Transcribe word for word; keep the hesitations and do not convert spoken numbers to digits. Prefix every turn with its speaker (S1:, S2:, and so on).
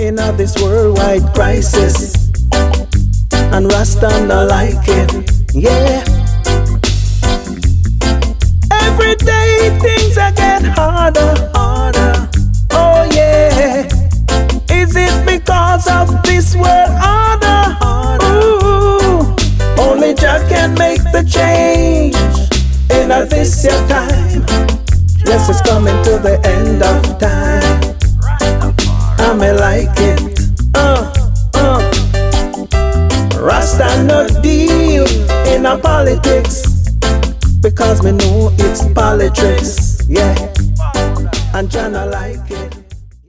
S1: in all this worldwide crisis, and Rasta not like it, yeah. Every day things are get harder, harder, oh yeah. Is it because of this world order? Ooh, only Jah can make the change in all this your time. Yes, it's coming to the end of time. I may like it, uh, uh. Rasta no deal in our politics, because me know it's politics, yeah. And Jah no like it.